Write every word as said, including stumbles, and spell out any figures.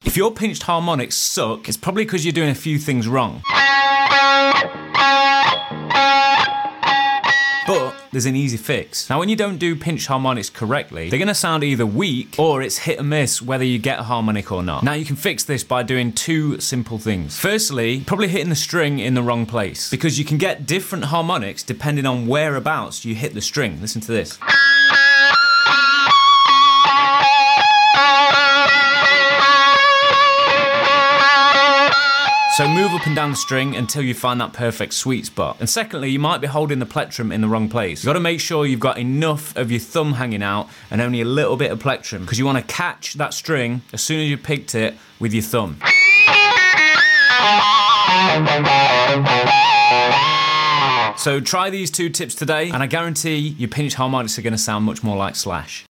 If your pinched harmonics suck, it's probably because you're doing a few things wrong. But there's an easy fix. Now, when you don't do pinched harmonics correctly, they're gonna sound either weak or it's hit and miss whether you get a harmonic or not. Now, you can fix this by doing two simple things. Firstly, probably hitting the string in the wrong place, because you can get different harmonics depending on whereabouts you hit the string. Listen to this. So move up and down the string until you find that perfect sweet spot. And secondly, you might be holding the plectrum in the wrong place. You've got to make sure you've got enough of your thumb hanging out and only a little bit of plectrum, because you want to catch that string as soon as you picked it with your thumb. So try these two tips today, and I guarantee your pinched harmonics are going to sound much more like Slash.